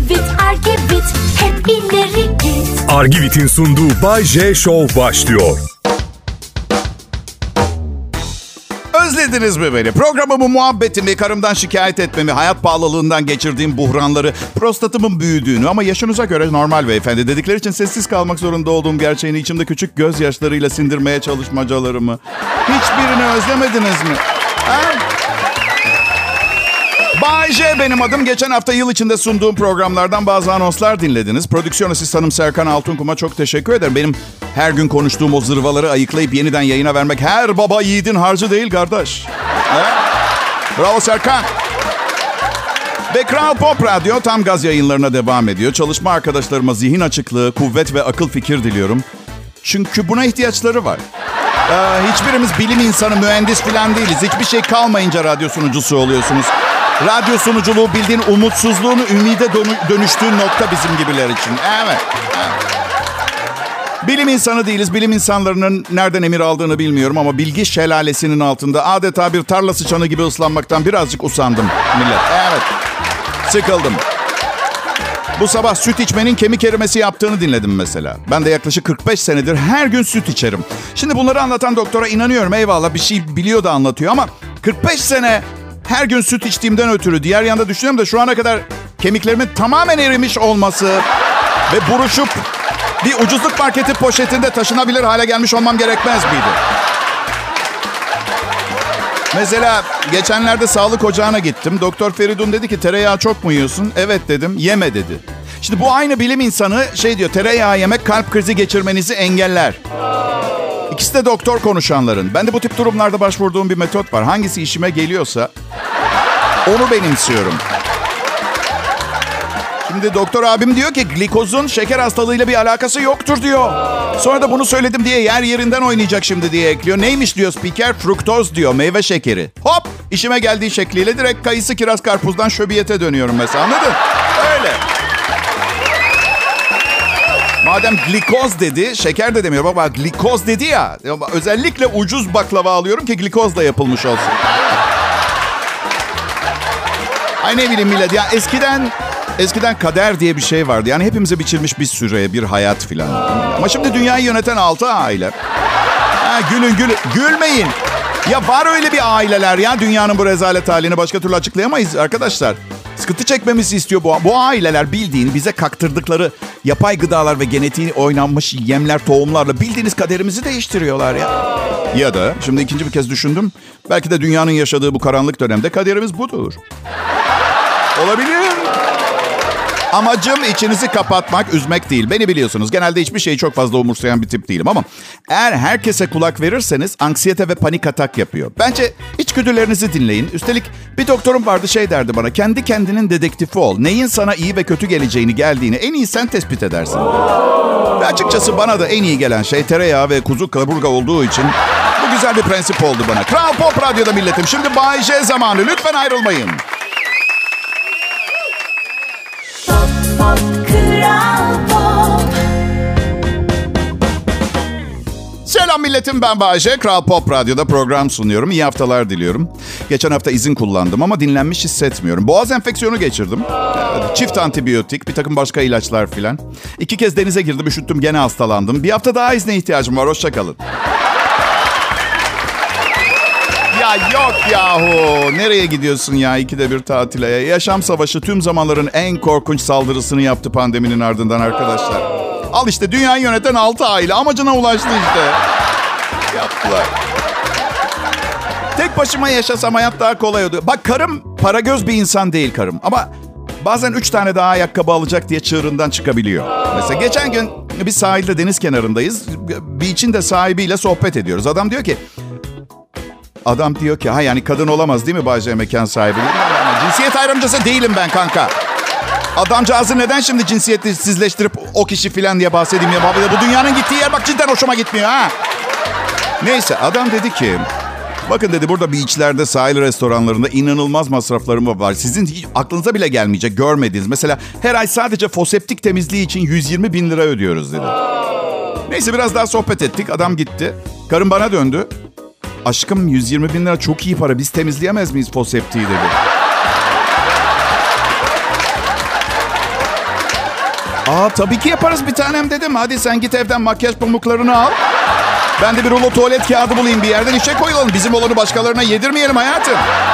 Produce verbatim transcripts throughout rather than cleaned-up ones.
Argivit, Argivit, hep ileri git. Argivit'in sunduğu Bay J Show başlıyor. Özlediniz mi beni? Programımı, muhabbetimi, karımdan şikayet etmemi, hayat pahalılığından geçirdiğim buhranları, prostatımın büyüdüğünü ama yaşınıza göre normal beyefendi dedikleri için sessiz kalmak zorunda olduğum gerçeğini içimde küçük gözyaşlarıyla sindirmeye çalışmacalarımı. Hiçbirini özlemediniz mi? Ha? Bay J benim adım. Geçen hafta yıl içinde sunduğum programlardan bazı anonslar dinlediniz. Prodüksiyon asistanım Serkan Altunkum'a çok teşekkür ederim. Benim her gün konuştuğum o zırvaları ayıklayıp yeniden yayına vermek her baba yiğidin harcı değil kardeş. He? Bravo Serkan. Ve Kral Pop Radyo tam gaz yayınlarına devam ediyor. Çalışma arkadaşlarıma zihin açıklığı, kuvvet ve akıl fikir diliyorum. Çünkü buna ihtiyaçları var. Ee, hiçbirimiz bilim insanı, mühendis falan değiliz. Hiçbir şey kalmayınca radyo sunucusu oluyorsunuz. Radyo sunuculuğu bildiğin umutsuzluğunu ümide dönüştüğü nokta bizim gibiler için. Evet, evet. Bilim insanı değiliz. Bilim insanlarının nereden emir aldığını bilmiyorum ama bilgi şelalesinin altında adeta bir tarla sıçanı gibi ıslanmaktan birazcık usandım millet. Evet, sıkıldım. Bu sabah süt içmenin kemik erimesi yaptığını dinledim mesela. Ben de yaklaşık kırk beş senedir her gün süt içerim. Şimdi bunları anlatan doktora inanıyorum. Eyvallah, bir şey biliyor da anlatıyor ama kırk beş sene her gün süt içtiğimden ötürü diğer yanda düşünüyorum da şu ana kadar kemiklerimin tamamen erimiş olması ve buruşup bir ucuzluk marketi poşetinde taşınabilir hale gelmiş olmam gerekmez miydi? Mesela geçenlerde sağlık ocağına gittim. Doktor Feridun dedi ki tereyağı çok mu yiyorsun? Evet dedim. Yeme dedi. Şimdi bu aynı bilim insanı şey diyor, tereyağı yemek kalp krizi geçirmenizi engeller. İkisi de doktor konuşanların. Ben de bu tip durumlarda başvurduğum bir metot var. Hangisi işime geliyorsa onu benimsiyorum. Şimdi doktor abim diyor ki glikozun şeker hastalığıyla bir alakası yoktur diyor. Sonra da bunu söyledim diye yer yerinden oynayacak şimdi diye ekliyor. Neymiş diyor spiker? Fruktoz diyor, meyve şekeri. Hop, işime geldiği şekliyle direkt kayısı, kiraz, karpuzdan şöbiyete dönüyorum mesela, anladın? Öyle. Madem glikoz dedi, şeker de demiyorum ama glikoz dedi ya. Özellikle ucuz baklava alıyorum ki glikozla yapılmış olsun. Ay ne bileyim millet ya, eskiden eskiden kader diye bir şey vardı. Yani hepimize biçilmiş bir süre, bir hayat filan. Ama şimdi dünyayı yöneten altı aile. Ha, gülün gülün, gülmeyin. Ya var öyle bir aileler ya, dünyanın bu rezalet halini başka türlü açıklayamayız arkadaşlar. Sıkıntı çekmemizi istiyor bu. Bu aileler bildiğin bize kaktırdıkları yapay gıdalar ve genetiği oynanmış yemler, tohumlarla bildiğiniz kaderimizi değiştiriyorlar ya. Ya da şimdi ikinci bir kez düşündüm. Belki de dünyanın yaşadığı bu karanlık dönemde kaderimiz budur. Olabilir. Amacım içinizi kapatmak, üzmek değil. Beni biliyorsunuz. Genelde hiçbir şeyi çok fazla umursayan bir tip değilim ama eğer herkese kulak verirseniz anksiyete ve panik atak yapıyor. Bence içgüdülerinizi dinleyin. Üstelik bir doktorum vardı, şey derdi bana. Kendi kendinin dedektifi ol. Neyin sana iyi ve kötü geleceğini, geldiğini en iyi sen tespit edersin. Ve açıkçası bana da en iyi gelen şey tereyağı ve kuzu kaburga olduğu için bu güzel bir prensip oldu bana. Kral Pop Radyo'da milletim. Şimdi Bay J zamanı. Lütfen ayrılmayın. Selam milletim, ben Bay J. Kral Pop Radyo'da program sunuyorum. İyi haftalar diliyorum. Geçen hafta izin kullandım ama dinlenmiş hissetmiyorum. Boğaz enfeksiyonu geçirdim. Çift antibiyotik, bir takım başka ilaçlar filan. İki kez denize girdim, üşüttüm, gene hastalandım. Bir hafta daha izne ihtiyacım var, hoşça kalın. Ya yok yahu. Nereye gidiyorsun ya ikide bir tatile? Yaşam savaşı tüm zamanların en korkunç saldırısını yaptı pandeminin ardından arkadaşlar. Al işte dünyayı yöneten altı aile amacına ulaştı işte. Yaptılar. Tek başıma yaşasam hayat daha kolay oldu. Bak karım para göz bir insan değil karım. Ama bazen üç tane daha ayakkabı alacak diye çığırından çıkabiliyor. Mesela geçen gün bir sahilde deniz kenarındayız. Beach'in de sahibiyle sohbet ediyoruz. Adam diyor ki... Adam diyor ki ha yani kadın olamaz değil mi Bay J mekan sahibi? Cinsiyet ayrımcısı değilim ben kanka. Adamcağızı neden şimdi cinsiyetsizleştirip o kişi filan diye bahsedeyim ya. Bu dünyanın gittiği yer bak cidden hoşuma gitmiyor ha. Neyse adam dedi ki bakın dedi burada beachlerde, sahil restoranlarında inanılmaz masraflarım var. Sizin hiç aklınıza bile gelmeyecek, görmediğiniz. Mesela her ay sadece foseptik temizliği için yüz yirmi bin lira ödüyoruz dedi. Neyse biraz daha sohbet ettik, adam gitti. Karım bana döndü. Aşkım yüz yirmi bin lira çok iyi para. Biz temizleyemez miyiz foseptiği dedi. Aa tabii ki yaparız bir tanem dedim. Hadi sen git evden makyaj pamuklarını al. Ben de bir rulo tuvalet kağıdı bulayım bir yerden, işe koyulalım. Bizim olanı başkalarına yedirmeyelim hayatım.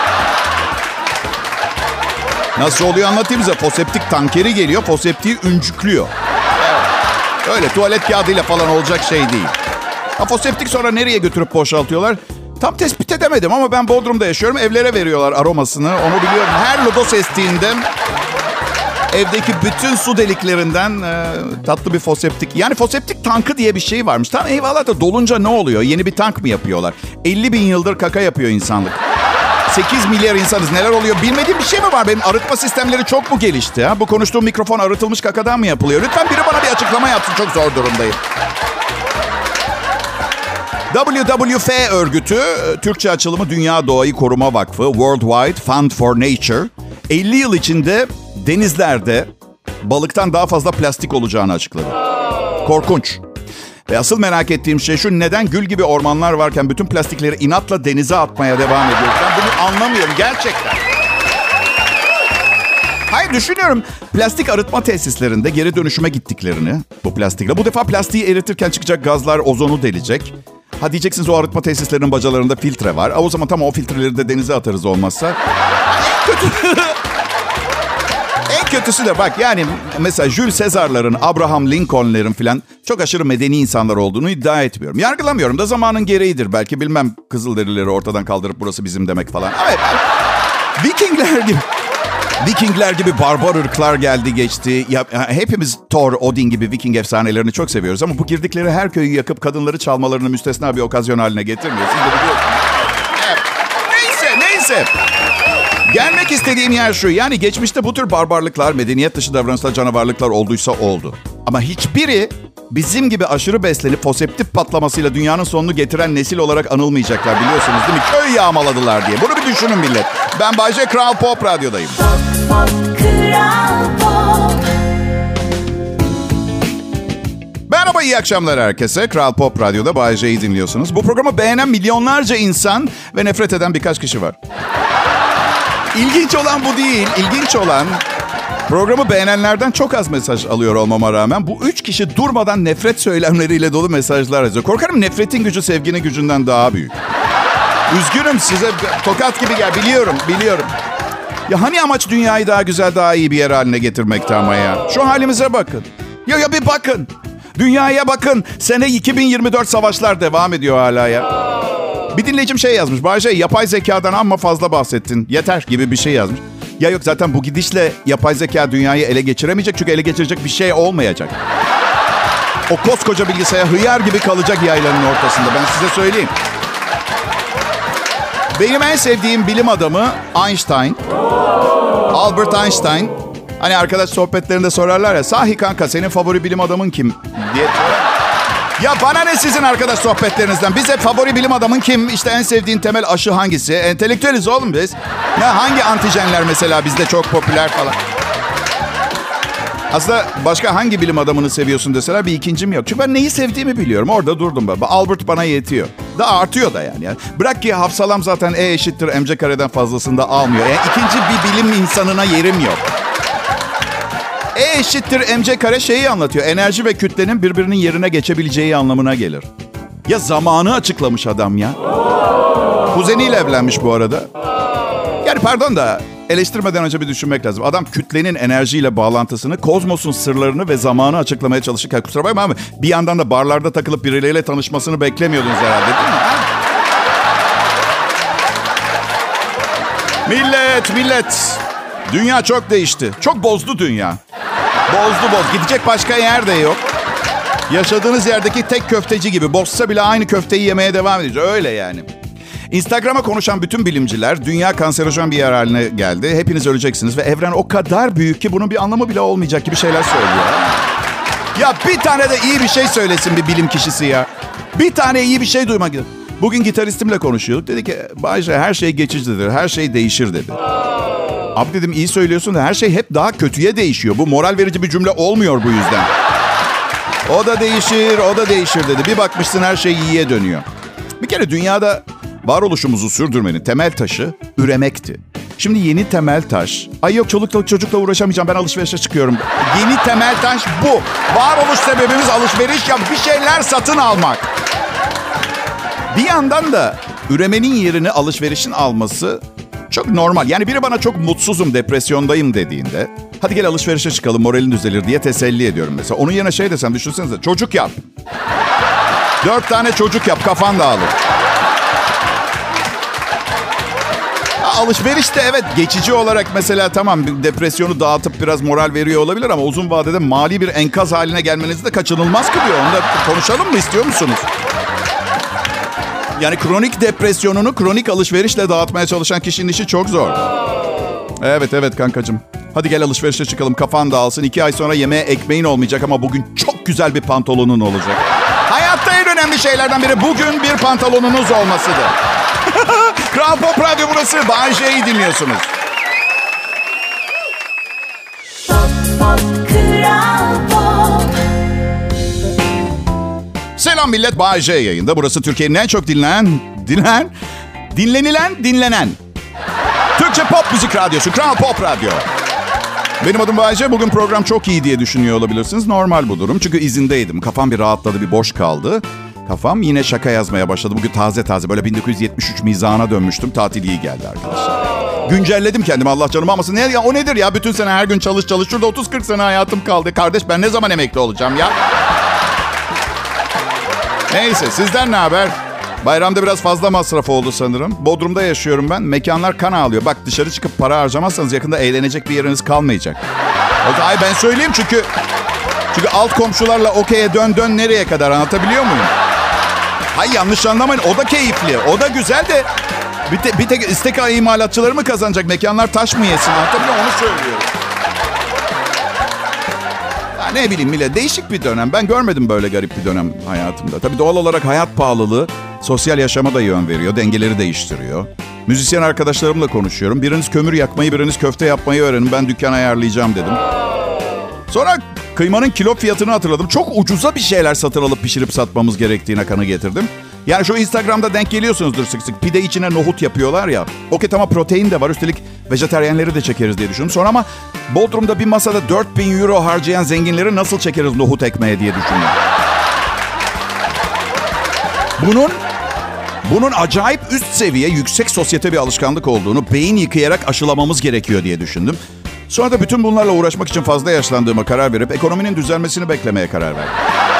Nasıl oluyor anlatayım size. Foseptik tankeri geliyor, foseptiği üncüklüyor. Evet. Öyle tuvalet kağıdıyla falan olacak şey değil. Ha, foseptik sonra nereye götürüp boşaltıyorlar? Tam tespit edemedim ama ben Bodrum'da yaşıyorum. Evlere veriyorlar aromasını, onu biliyorum. Her lodos estiğinde evdeki bütün su deliklerinden e, tatlı bir foseptik. Yani foseptik tankı diye bir şey varmış. Tam eyvallah da dolunca ne oluyor? Yeni bir tank mı yapıyorlar? elli bin yıldır kaka yapıyor insanlık. sekiz milyar insanız. Neler oluyor? Bilmediğim bir şey mi var? Benim arıtma sistemleri çok mu gelişti? Ha? Bu konuştuğum mikrofon arıtılmış kakadan mı yapılıyor? Lütfen biri bana bir açıklama yapsın. Çok zor durumdayım. W W F örgütü, Türkçe açılımı Dünya Doğayı Koruma Vakfı, Worldwide Fund for Nature, elli yıl içinde denizlerde balıktan daha fazla plastik olacağını açıkladı. Korkunç. Ve asıl merak ettiğim şey şu: neden gül gibi ormanlar varken bütün plastikleri inatla denize atmaya devam ediyoruz? Ben bunu anlamıyorum gerçekten. Hayır, düşünüyorum. Plastik arıtma tesislerinde geri dönüşüme gittiklerini, bu plastikle. Bu defa plastiği eritirken çıkacak gazlar ozonu delecek. Ha diyeceksiniz, o arıtma tesislerinin bacalarında filtre var. O zaman tamam, o filtreleri de denize atarız olmazsa. En kötü... En kötüsü de bak, yani mesela Jules Caesar'ların, Abraham Lincoln'ların falan çok aşırı medeni insanlar olduğunu iddia etmiyorum. Yargılamıyorum da, zamanın gereğidir. Belki bilmem, Kızılderilileri ortadan kaldırıp burası bizim demek falan. Evet, Vikingler gibi... Vikingler gibi barbar ırklar geldi geçti. Ya, hepimiz Thor, Odin gibi Viking efsanelerini çok seviyoruz. Ama bu girdikleri her köyü yakıp kadınları çalmalarını müstesna bir okazyon haline getirmiyor. Siz de biliyorsunuz. Evet. Neyse, neyse. Gelmek istediğim yer şu: yani geçmişte bu tür barbarlıklar, medeniyet dışı davranışlar, canavarlıklar olduysa oldu. Ama hiçbiri bizim gibi aşırı beslenip foseptik patlamasıyla dünyanın sonunu getiren nesil olarak anılmayacaklar, biliyorsunuz değil mi? Köy yağmaladılar diye. Bunu bir düşünün millet. Ben Bay J, Kral Pop Radyo'dayım. Pop, pop, Kral Pop. Merhaba, iyi akşamlar herkese. Kral Pop Radyo'da Bay J'yi dinliyorsunuz. Bu programı beğenen milyonlarca insan ve nefret eden birkaç kişi var. İlginç olan bu değil. İlginç olan, programı beğenenlerden çok az mesaj alıyor olmama rağmen bu üç kişi durmadan nefret söylemleriyle dolu mesajlar yazıyor. Korkarım nefretin gücü sevginin gücünden daha büyük. Üzgünüm, size tokat gibi gel. Biliyorum, biliyorum. Ya hani amaç dünyayı daha güzel, daha iyi bir yer haline getirmekti ama ya. Şu halimize bakın. Ya ya bir bakın. Dünyaya bakın. Sene iki bin yirmi dört, savaşlar devam ediyor hala ya. Bir dinleyicim şey yazmış. Bay J, yapay zekadan amma fazla bahsettin. Yeter gibi bir şey yazmış. Ya yok, zaten bu gidişle yapay zeka dünyayı ele geçiremeyecek. Çünkü ele geçirecek bir şey olmayacak. O koskoca bilgisayar hıyar gibi kalacak yaylanın ortasında. Ben size söyleyeyim. Benim en sevdiğim bilim adamı Einstein. Albert Einstein. Hani arkadaş sohbetlerinde sorarlar ya, sahi kanka senin favori bilim adamın kim diye. Ya bana ne sizin arkadaş sohbetlerinizden? Bize favori bilim adamın kim? İşte en sevdiğin temel aşı hangisi? Entelektüeliz oğlum biz. Ya hangi antijenler mesela bizde çok popüler falan. Aslında başka hangi bilim adamını seviyorsun deseler bir ikincim yok. Çünkü ben neyi sevdiğimi biliyorum. Orada durdum ben. Albert bana yetiyor. Da artıyor da yani. Bırak ki hafsalam zaten E eşittir mc kareden fazlasını da almıyor. Yani ikinci bir bilim insanına yerim yok. E eşittir mc kare şeyi anlatıyor. Enerji ve kütlenin birbirinin yerine geçebileceği anlamına gelir. Ya zamanı açıklamış adam ya. Kuzeniyle evlenmiş bu arada. Yani pardon da eleştirmeden önce bir düşünmek lazım. Adam kütlenin enerjiyle bağlantısını, kozmosun sırlarını ve zamanı açıklamaya çalışırken, kusura bakma ama bir yandan da barlarda takılıp birileriyle tanışmasını beklemiyordunuz herhalde, değil mi? Ha? Millet, millet. Dünya çok değişti. Çok bozdu dünya. Bozdu boz. Gidecek başka yer de yok. Yaşadığınız yerdeki tek köfteci gibi. Bozsa bile aynı köfteyi yemeye devam edeceğiz. Öyle yani. Instagram'a konuşan bütün bilimciler dünya kanserojen bir yer haline geldi. Hepiniz öleceksiniz ve evren o kadar büyük ki bunun bir anlamı bile olmayacak gibi şeyler söylüyor. Ya bir tane de iyi bir şey söylesin bir bilim kişisi ya. Bir tane iyi bir şey duymak. Bugün gitaristimle konuşuyorduk. Dedi ki Bay J, her şey geçicidir. Her şey değişir dedi. Abi dedim, iyi söylüyorsun da her şey hep daha kötüye değişiyor. Bu moral verici bir cümle olmuyor bu yüzden. O da değişir, o da değişir dedi. Bir bakmışsın her şey iyiye dönüyor. Bir kere dünyada varoluşumuzu sürdürmenin temel taşı üremekti. Şimdi yeni temel taş. Ay yok çolukla çocukla uğraşamayacağım, ben alışverişe çıkıyorum. Yeni temel taş bu. Varoluş sebebimiz alışveriş yap, bir şeyler satın almak. Bir yandan da üremenin yerini alışverişin alması çok normal. Yani biri bana çok mutsuzum, depresyondayım dediğinde, hadi gel alışverişe çıkalım, moralin düzelir diye teselli ediyorum mesela. Onun yerine şey desem, düşünsenize, çocuk yap. Dört tane çocuk yap, kafan dağılır. Alışveriş de evet geçici olarak mesela tamam depresyonu dağıtıp biraz moral veriyor olabilir ama uzun vadede mali bir enkaz haline gelmenizi de kaçınılmaz kılıyor. Onu da konuşalım mı, istiyor musunuz? Yani kronik depresyonunu kronik alışverişle dağıtmaya çalışan kişinin işi çok zor. Evet evet kankacığım. Hadi gel alışverişe çıkalım, kafan dağılsın. İki ay sonra yemeğe ekmeğin olmayacak ama bugün çok güzel bir pantolonun olacak. Hayatta en önemli şeylerden biri bugün bir pantolonunuz olmasıdır. Kral Pop Radyo burası. Bay J'yi dinliyorsunuz. Pop, pop, Kral Pop. Selam millet, Bay J yayında. Burası Türkiye'nin en çok dinlenen, dinlenen, dinlenilen, dinlenen Türkçe pop müzik radyosu. Kral Pop Radyo. Benim adım Bay J. Bugün program çok iyi diye düşünüyor olabilirsiniz. Normal bu durum. Çünkü izindeydim. Kafam bir rahatladı, bir boş kaldı. Kafam yine şaka yazmaya başladı. Bugün taze taze böyle bin dokuz yüz yetmiş üç mizahına dönmüştüm. Tatil iyi geldi arkadaşlar. Güncelledim kendimi, Allah canımı almasın. Ne, ya, o nedir ya? Bütün sene her gün çalış çalış. Şurada otuz kırk sene hayatım kaldı. Kardeş ben ne zaman emekli olacağım ya? Neyse, sizden ne haber? Bayramda biraz fazla masraf oldu sanırım. Bodrum'da yaşıyorum ben. Mekanlar kan ağlıyor. Bak dışarı çıkıp para harcamazsanız yakında eğlenecek bir yeriniz kalmayacak. Ay ben söyleyeyim çünkü... Çünkü alt komşularla okey'e dön dön nereye kadar, anlatabiliyor muyum? Hayır yanlış anlamayın, o da keyifli, o da güzel de... Bir, te, bir tek istek imalatçıları mı kazanacak? Mekanlar taş mı yesin? Anlatabiliyor muyum? Onu söylüyorum. Ya ne bileyim millet, değişik bir dönem. Ben görmedim böyle garip bir dönem hayatımda. Tabii doğal olarak hayat pahalılığı sosyal yaşama da yön veriyor, dengeleri değiştiriyor. Müzisyen arkadaşlarımla konuşuyorum. Biriniz kömür yakmayı, biriniz köfte yapmayı öğrenin. Ben dükkan ayarlayacağım dedim. Sonra kıymanın kilo fiyatını hatırladım. Çok ucuza bir şeyler satın alıp pişirip satmamız gerektiğine kanı getirdim. Yani şu Instagram'da denk geliyorsunuzdur sık sık. Pide içine nohut yapıyorlar ya. Okey tamam, protein de var. Üstelik vejetaryenleri de çekeriz diye düşündüm. Sonra ama Bodrum'da bir masada dört bin euro harcayan zenginleri nasıl çekeriz nohut ekmeğe diye düşündüm. Bunun, bunun acayip üst seviye, yüksek sosyete bir alışkanlık olduğunu beyin yıkayarak aşılamamız gerekiyor diye düşündüm. Sonra da bütün bunlarla uğraşmak için fazla yaşlandığıma karar verip ekonominin düzelmesini beklemeye karar verdim.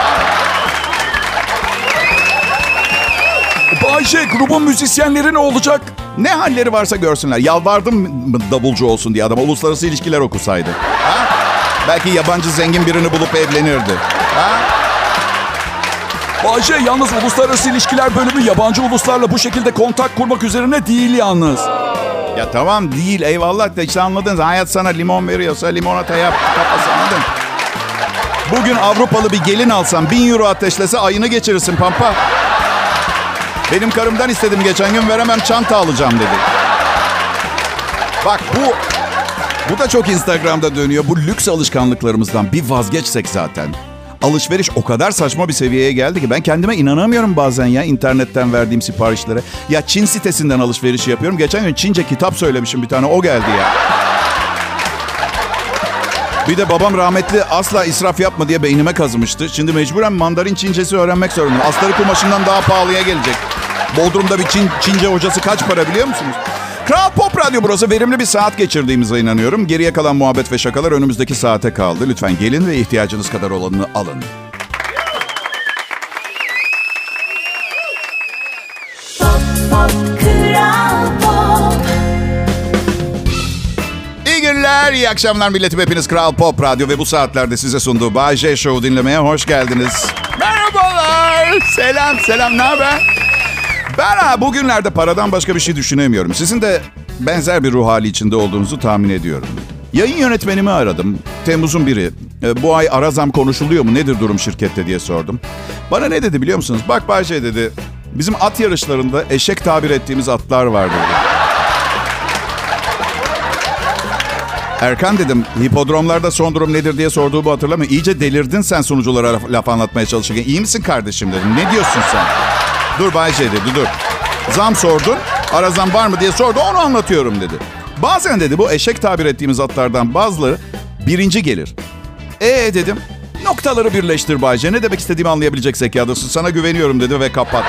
Bayşe, grubun müzisyenleri ne olacak? Ne halleri varsa görsünler. Yalvardım davulcu olsun diye adama, uluslararası ilişkiler okusaydı. Ha? Belki yabancı zengin birini bulup evlenirdi. Ha? Bayşe, yalnız uluslararası ilişkiler bölümü yabancı uluslarla bu şekilde kontak kurmak üzerine değil yalnız. Ya tamam değil, eyvallah da işte anladınız. Hayat sana limon veriyorsa limonata yap kafası, anladın? Bugün Avrupalı bir gelin alsam bin euro ateşlese ayını geçirirsin pampa. Benim karımdan istedim geçen gün, veremem çanta alacağım dedi. Bak bu, bu da çok Instagram'da dönüyor. Bu lüks alışkanlıklarımızdan bir vazgeçsek zaten. Alışveriş o kadar saçma bir seviyeye geldi ki ben kendime inanamıyorum bazen ya, internetten verdiğim siparişlere. Ya Çin sitesinden alışveriş yapıyorum. Geçen gün Çince kitap söylemişim bir tane, o geldi ya. Bir de babam rahmetli asla israf yapma diye beynime kazımıştı. Şimdi mecburen Mandarin Çincesi öğrenmek zorundayım. Astarı kumaşından daha pahalıya gelecek. Bodrum'da bir Çin, Çince hocası kaç para biliyor musunuz? Kral Pop Radyo burası. Verimli bir saat geçirdiğimize inanıyorum. Geriye kalan muhabbet ve şakalar önümüzdeki saate kaldı. Lütfen gelin ve ihtiyacınız kadar olanını alın. Pop, pop, Kral Pop. İyi günler, iyi akşamlar milletim. Hepiniz Kral Pop Radyo ve bu saatlerde size sunduğu Bay J Show dinlemeye hoş geldiniz. Merhabalar. Selam, selam. Ne haber? Ben ha, bugünlerde paradan başka bir şey düşünemiyorum. Sizin de benzer bir ruh hali içinde olduğunuzu tahmin ediyorum. Yayın yönetmenimi aradım. Temmuz'un biri. E, bu ay ara zam konuşuluyor mu? Nedir durum şirkette diye sordum. Bana ne dedi biliyor musunuz? Bak Bay J dedi. Bizim at yarışlarında eşek tabir ettiğimiz atlar var dedi. Erkan dedim, hipodromlarda son durum nedir diye sorduğumu hatırlamıyor. İyice delirdin sen sunuculara laf, laf anlatmaya çalışırken. İyi misin kardeşim dedim. Ne diyorsun sen? Dur Bay J dedi, dur. Zam sordun, ara zam var mı diye sordu, onu anlatıyorum dedi. Bazen dedi bu eşek tabir ettiğimiz atlardan bazıları birinci gelir. Ee dedim. Noktaları birleştir Bayce. Ne demek istediğimi anlayabilecek zekadasın. Sana güveniyorum dedi ve kapattı.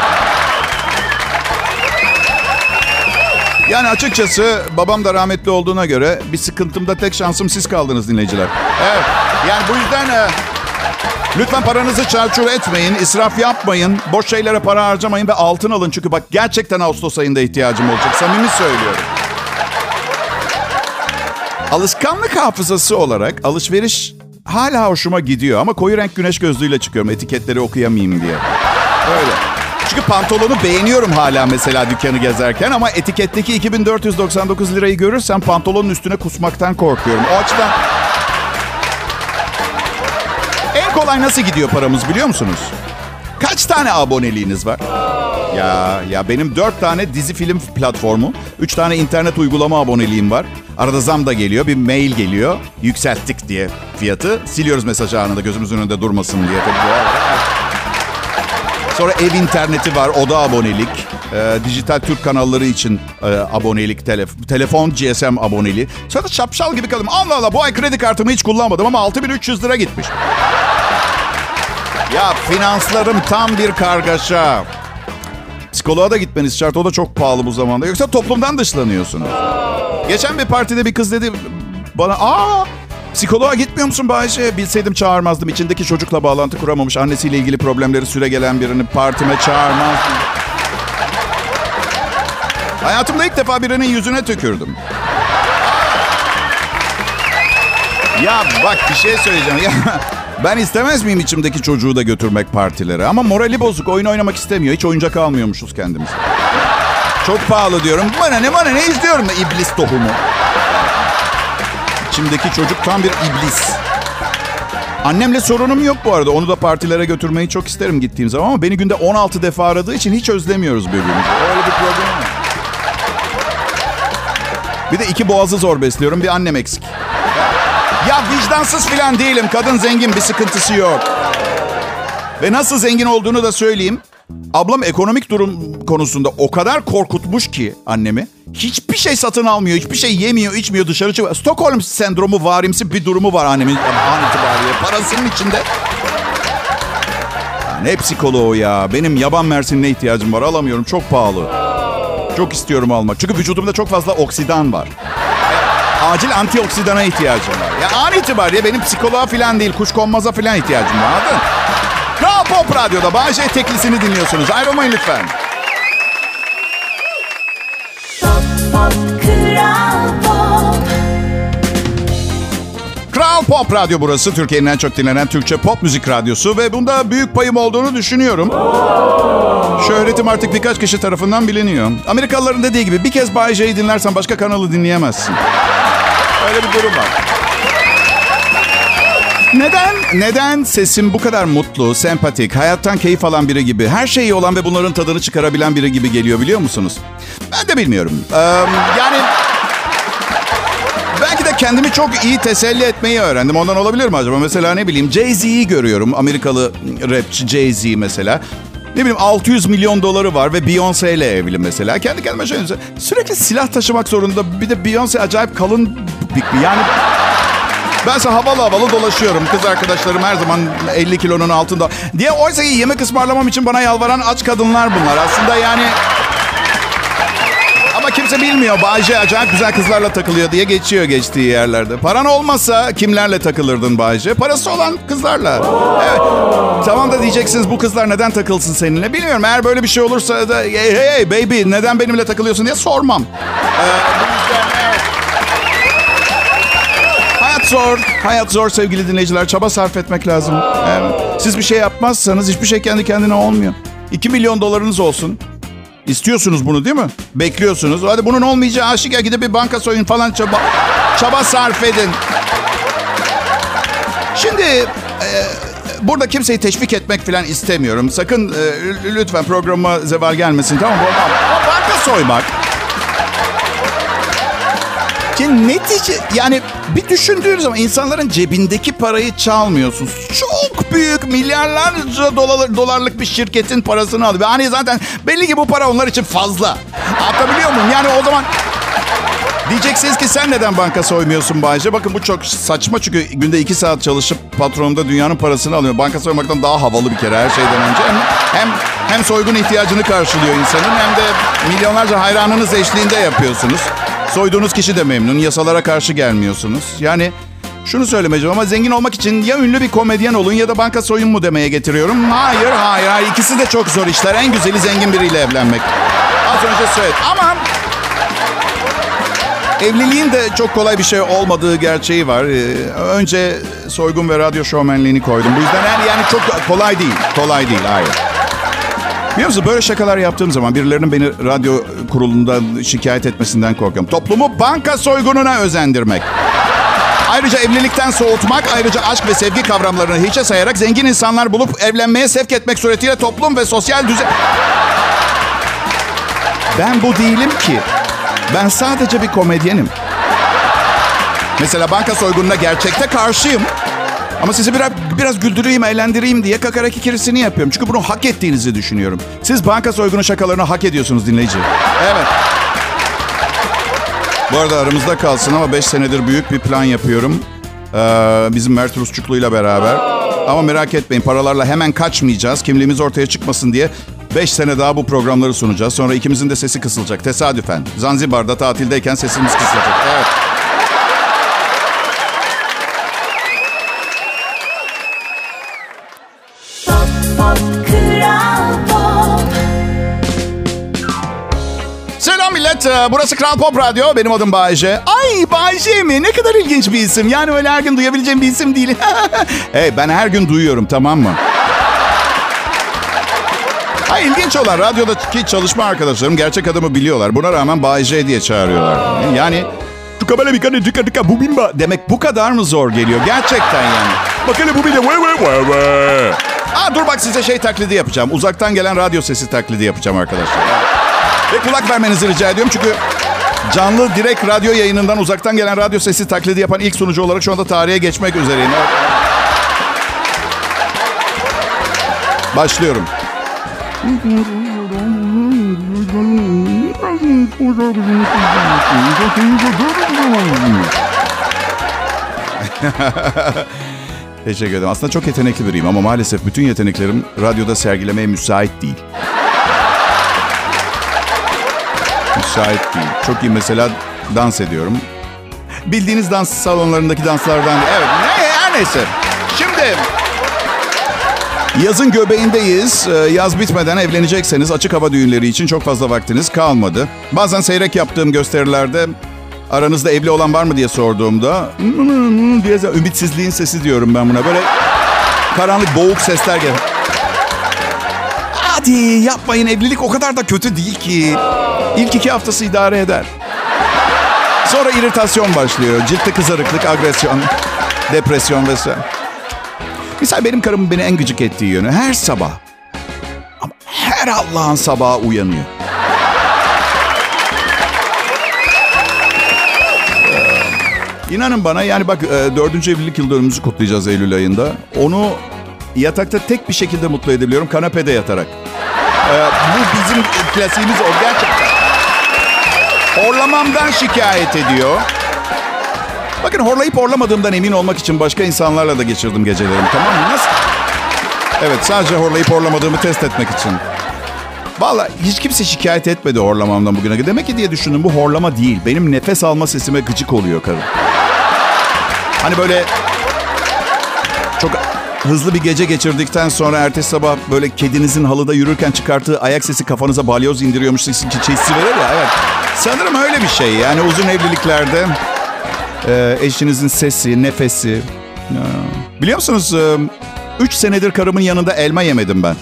Yani açıkçası babam da rahmetli olduğuna göre bir sıkıntımda tek şansım siz kaldınız dinleyiciler. Evet. Yani bu yüzden e, lütfen paranızı çarçur etmeyin. İsraf yapmayın. Boş şeylere para harcamayın ve altın alın. Çünkü bak gerçekten Ağustos ayında ihtiyacım olacak. Samimi söylüyorum. Alışkanlık hafızası olarak alışveriş hala hoşuma gidiyor. Ama koyu renk güneş gözlüğüyle çıkıyorum etiketleri okuyamayayım diye. Öyle. Çünkü pantolonu beğeniyorum hala mesela dükkanı gezerken. Ama etiketteki iki bin dört yüz doksan dokuz lirayı görürsem pantolonun üstüne kusmaktan korkuyorum. O açıdan... En kolay nasıl gidiyor paramız biliyor musunuz? Kaç tane aboneliğiniz var? Ya ya benim dört tane dizi film platformu, üç tane internet uygulama aboneliğim var. Arada zam da geliyor, bir mail geliyor. Yükselttik diye fiyatı. Siliyoruz mesaj anında gözümüzün önünde durmasın diye. Tabii doğal olarak. Sonra ev interneti var, oda abonelik. E, dijital Türk kanalları için e, abonelik, telef- telefon G S M aboneliği. Sonra da şapşal gibi kaldım. Allah Allah bu ay kredi kartımı hiç kullanmadım ama altı bin üç yüz lira gitmiş. Ya finanslarım tam bir kargaşa. Psikoloğa da gitmeniz şart. O da çok pahalı bu zamanda. Yoksa toplumdan dışlanıyorsunuz. Geçen bir partide bir kız dedi bana... Aa, psikoloğa gitmiyor musun Bayşe? Bilseydim çağırmazdım. İçindeki çocukla bağlantı kuramamış, annesiyle ilgili problemleri süregelen birini partime çağırmazdım. Hayatımda ilk defa birinin yüzüne tükürdüm. Ya bak bir şey söyleyeceğim. Ya ben istemez miyim içimdeki çocuğu da götürmek partilere? Ama morali bozuk, oyun oynamak istemiyor. Hiç oyuncak almıyormuşuz kendimize. Çok pahalı diyorum. Bana ne bana ne izliyorum da iblis tohumu. İçimdeki çocuk tam bir iblis. Annemle sorunum yok bu arada. Onu da partilere götürmeyi çok isterim gittiğim zaman. Ama beni günde on altı defa aradığı için hiç özlemiyoruz birbirimizi. Öyle bir problem var. Bir de iki boğazı zor besliyorum. Bir annem eksik. Ya vicdansız falan değilim. Kadın zengin, bir sıkıntısı yok. Ve nasıl zengin olduğunu da söyleyeyim. Ablam ekonomik durum konusunda o kadar korkutmuş ki annemi. Hiçbir şey satın almıyor, hiçbir şey yemiyor, içmiyor, dışarı çıkıyor. Stockholm sendromu varimsi bir durumu var annemin an itibariyle. Parasının içinde. Ya ne psikoloğu ya. Benim yaban mersinine ihtiyacım var. Alamıyorum, çok pahalı. Çok istiyorum almak. Çünkü vücudumda çok fazla oksidan var. Acil antioksidana ihtiyacım var. Ya an itibariyle benim psikoloğa falan değil, kuşkonmaza falan ihtiyacım var. Anladın? Kral Pop Radyo'da Bayce teklisini dinliyorsunuz. Ayrılmayın lütfen. Pop, pop, Kral Pop. Kral Pop Radyo burası. Türkiye'nin en çok dinlenen Türkçe pop müzik radyosu. Ve bunda büyük payım olduğunu düşünüyorum. Şöhretim artık birkaç kişi tarafından biliniyor. Amerikalıların dediği gibi bir kez Bayce'yi dinlersen başka kanalı dinleyemezsin. Öyle bir durum var. Neden? Neden sesim bu kadar mutlu, sempatik, hayattan keyif alan biri gibi, her şeyi olan ve bunların tadını çıkarabilen biri gibi geliyor biliyor musunuz? Ben de bilmiyorum. Ee, yani belki de kendimi çok iyi teselli etmeyi öğrendim. Ondan olabilir mi acaba? Mesela ne bileyim Jay-Z'yi görüyorum. Amerikalı rapçi Jay-Z mesela. Ne bileyim altı yüz milyon doları var ve Beyoncé ile evli mesela. Kendi kendime şey sürekli silah taşımak zorunda. Bir de Beyoncé acayip kalın bir yani... Bense havalı havalı dolaşıyorum. Kız arkadaşlarım her zaman elli kilonun altında. Diye oysa ki yemek ısmarlamam için bana yalvaran aç kadınlar bunlar. Aslında yani... Ama kimse bilmiyor. Bayce acayip güzel kızlarla takılıyor diye geçiyor geçtiği yerlerde. Paran olmasa kimlerle takılırdın Bayce? Parası olan kızlarla. Evet. Tamam da diyeceksiniz bu kızlar neden takılsın seninle? Bilmiyorum. Eğer böyle bir şey olursa da hey, hey baby neden benimle takılıyorsun diye sormam. Ee, bu yüzden evet. Hayat zor. Hayat zor sevgili dinleyiciler. Çaba sarf etmek lazım. Evet. Siz bir şey yapmazsanız hiçbir şey kendi kendine olmuyor. iki milyon dolarınız olsun. İstiyorsunuz bunu değil mi? Bekliyorsunuz. Hadi bunun olmayacağı aşikar gidip bir banka soyun falan çaba, çaba sarf edin. Şimdi e, burada kimseyi teşvik etmek falan istemiyorum. Sakın e, lütfen programa zeval gelmesin tamam mı? Ama banka soymak. Şimdi netice yani bir düşündüğünüz zaman insanların cebindeki parayı çalmıyorsunuz. Çok büyük milyarlarca dolar, dolarlık bir şirketin parasını alıyor. Hani zaten belli ki bu para onlar için fazla. Anlatabiliyor muyum? Yani o zaman Diyeceksiniz ki sen neden banka soymuyorsun Bayce? Bakın bu çok saçma çünkü günde iki saat çalışıp patronum da dünyanın parasını alıyor. Banka soymaktan daha havalı bir kere her şeyden önce. Hem, hem, hem soygun ihtiyacını karşılıyor insanın hem de milyonlarca hayranınız eşliğinde yapıyorsunuz. Soyduğunuz kişi de memnun. Yasalara karşı gelmiyorsunuz. Yani şunu söylemeyeceğim ama zengin olmak için ya ünlü bir komedyen olun ya da banka soyun mu demeye getiriyorum. Hayır, hayır, hayır. İkisi de çok zor işler. En güzeli zengin biriyle evlenmek. Az önce söyledim. Ama evliliğin de çok kolay bir şey olmadığı gerçeği var. Önce soygun ve radyo şovmenliğini koydum. Bu yüzden yani, yani çok kolay değil. Kolay değil, hayır. Biliyor musun böyle şakalar yaptığım zaman birilerinin beni radyo kurulunda şikayet etmesinden korkuyorum. Toplumu banka soygununa özendirmek. Ayrıca evlilikten soğutmak, ayrıca aşk ve sevgi kavramlarını hiçe sayarak zengin insanlar bulup evlenmeye sevk etmek suretiyle toplum ve sosyal düzen... Ben bu değilim ki. Ben sadece bir komedyenim. Mesela banka soygununa gerçekte karşıyım. Ama sizi biraz, biraz güldüreyim, eğlendireyim diye kakara kikirisini yapıyorum. Çünkü bunu hak ettiğinizi düşünüyorum. Siz banka soygunu şakalarını hak ediyorsunuz dinleyici. Evet. Bu arada aramızda kalsın ama beş senedir büyük bir plan yapıyorum. Ee, bizim Mert Rusçuklu'yla beraber. Ama merak etmeyin, paralarla hemen kaçmayacağız. Kimliğimiz ortaya çıkmasın diye beş sene daha bu programları sunacağız. Sonra ikimizin de sesi kısılacak tesadüfen. Zanzibar'da tatildeyken sesimiz kısılacak. Evet. Selam millet. Burası Kral Pop Radyo. Benim adım Bayce. Ay Bayce mi? Ne kadar ilginç bir isim. Yani öyle her gün duyabileceğim bir isim değil. Hey, ben her gün duyuyorum, tamam mı? Ha, ilginç olan radyodaki çalışma arkadaşlarım gerçek adımı biliyorlar. Buna rağmen Bayce diye çağırıyorlar. Yani tukabele bikane dıka dıka bubimba demek bu kadar mı zor geliyor? Gerçekten yani. Bakın bu bir de ve ve ve ve. Aa, dur bak size şey taklidi yapacağım. Uzaktan gelen radyo sesi taklidi yapacağım arkadaşlar. Ve kulak vermenizi rica ediyorum çünkü canlı direkt radyo yayınından uzaktan gelen radyo sesi taklidi yapan ilk sunucu olarak şu anda tarihe geçmek üzereyim. Başlıyorum. Teşekkür ederim. Aslında çok yetenekli biriyim ama maalesef bütün yeteneklerim radyoda sergilemeye müsait değil. Müsait değil. Çok iyi mesela dans ediyorum. Bildiğiniz dans salonlarındaki danslardan. Evet, ne, her neyse. Şimdi yazın göbeğindeyiz. Yaz bitmeden evlenecekseniz açık hava düğünleri için çok fazla vaktiniz kalmadı. Bazen seyrek yaptığım gösterilerde aranızda evli olan var mı diye sorduğumda diye ümitsizliğin sesi diyorum ben buna. Böyle karanlık boğuk sesler geliyor. Hadi yapmayın, evlilik o kadar da kötü değil ki. İlk iki haftası idare eder. Sonra iritasyon başlıyor. Ciltte kızarıklık, agresyon, depresyon vesaire. Mesela benim karımın beni en gıcık ettiği yönü her sabah ama her Allah'ın sabahı uyanıyor. Ee, inanın bana yani bak dördüncü evlilik yıl dönümümüzü kutlayacağız Eylül ayında. Onu yatakta tek bir şekilde mutlu edebiliyorum. Kanepede yatarak. Ee, bu bizim klasiğimiz o gerçekten. Horlamamdan şikayet ediyor. Bakın horlayıp horlamadığımdan emin olmak için başka insanlarla da geçirdim gecelerimi, tamam mı? Nasıl? Evet, sadece horlayıp horlamadığımı test etmek için. Vallahi hiç kimse şikayet etmedi horlamamdan bugüne. Demek ki diye düşündüm bu horlama değil. Benim nefes alma sesime gıcık oluyor karım. Hani böyle çok hızlı bir gece geçirdikten sonra ertesi sabah böyle kedinizin halıda yürürken çıkarttığı ayak sesi kafanıza balyoz indiriyormuş sesi verir ya. Evet. Sanırım öyle bir şey. Yani uzun evliliklerde e, eşinizin sesi, nefesi. Ya. Biliyor musunuz? E, üç senedir karımın yanında elma yemedim ben.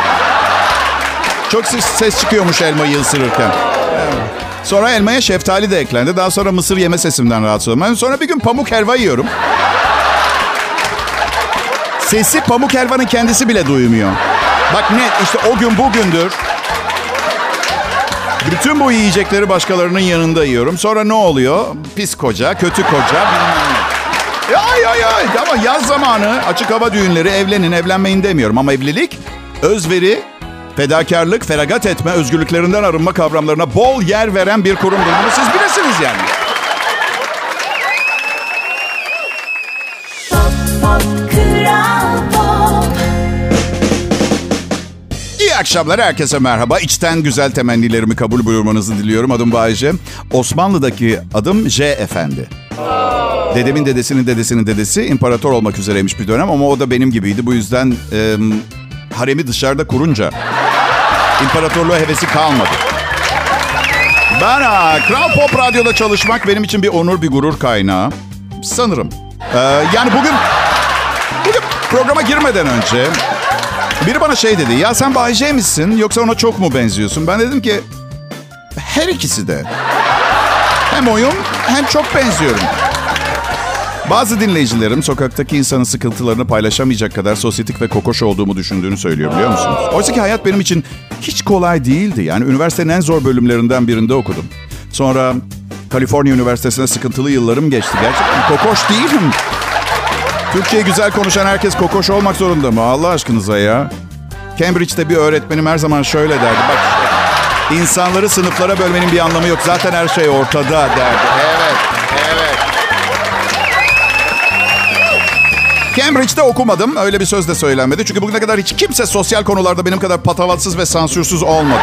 Çok ses, ses çıkıyormuş elmayı ısırırken. Evet. Sonra elmaya şeftali de eklendi. Daha sonra mısır yeme sesimden rahatsız oldum. Sonra bir gün pamuk helva yiyorum. Sesi pamuk helvanın kendisi bile duymuyor. Bak ne işte o gün bugündür. Bütün bu yiyecekleri başkalarının yanında yiyorum. Sonra ne oluyor? Pis koca, kötü koca bilmem ne. Ay ay ay ama yaz zamanı açık hava düğünleri evlenin evlenmeyin demiyorum. Ama evlilik özveri, fedakarlık, feragat etme, özgürlüklerinden arınma kavramlarına bol yer veren bir kurumdur. Bunu siz bilirsiniz yani. Pop, Kral Pop. İyi akşamlar, herkese merhaba. İçten güzel temennilerimi kabul buyurmanızı diliyorum. Adım Bayece. Osmanlı'daki adım J Efendi. Dedemin dedesinin dedesinin dedesi imparator olmak üzereymiş bir dönem ama o da benim gibiydi. Bu yüzden e, haremi dışarıda kurunca imparatorluğa hevesi kalmadı. Ben ha, Kral Pop Radyo'da çalışmak benim için bir onur, bir gurur kaynağı. Sanırım. Ee, yani bugün, bugün programa girmeden önce biri bana şey dedi. Ya sen Bay J misin yoksa ona çok mu benziyorsun? Ben dedim ki her ikisi de. Hem oyum hem çok benziyorum. Bazı dinleyicilerim sokaktaki insanın sıkıntılarını paylaşamayacak kadar sosyetik ve kokoş olduğumu düşündüğünü söylüyor, biliyor musunuz? Oysa ki hayat benim için hiç kolay değildi. Yani üniversitenin en zor bölümlerinden birinde okudum. Sonra Kaliforniya Üniversitesi'nde sıkıntılı yıllarım geçti. Gerçekten kokoş değilim. Türkçeyi güzel konuşan herkes kokoş olmak zorunda mı? Allah aşkınıza ya. Cambridge'de bir öğretmenim her zaman şöyle derdi. Bak, insanları sınıflara bölmenin bir anlamı yok. Zaten her şey ortada derdi. Evet, evet. Cambridge'de okumadım. Öyle bir söz de söylenmedi. Çünkü bugüne kadar hiç kimse sosyal konularda benim kadar patavatsız ve sansürsüz olmadı.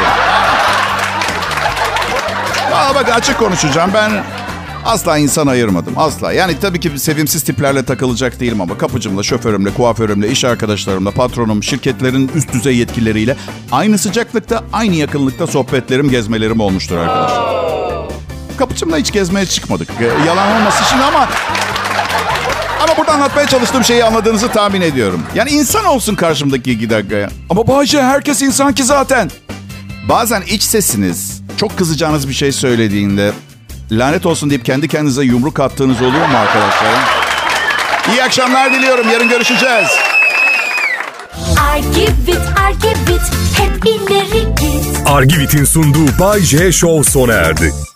Aa, bak, açık konuşacağım. Ben asla insan ayırmadım. Asla. Yani tabii ki sevimsiz tiplerle takılacak değilim ama kapıcımla, şoförümle, kuaförümle, iş arkadaşlarımla, patronum, şirketlerin üst düzey yetkilileriyle aynı sıcaklıkta, aynı yakınlıkta sohbetlerim, gezmelerim olmuştur arkadaşlar. Kapıcımla hiç gezmeye çıkmadık. Yalan olmasın şimdi ama... Ama burada anlatmaya çalıştığım şeyi anladığınızı tahmin ediyorum. Yani insan olsun karşımdaki iki dakikaya. Ama Bayce, herkes insan ki zaten. Bazen iç sesiniz çok kızacağınız bir şey söylediğinde lanet olsun deyip kendi kendinize yumruk attığınız oluyor mu arkadaşlar? İyi akşamlar diliyorum. Yarın görüşeceğiz. Argivit, Argivit, hep ileri git. Argivit'in sunduğu Bay J Show sona erdi.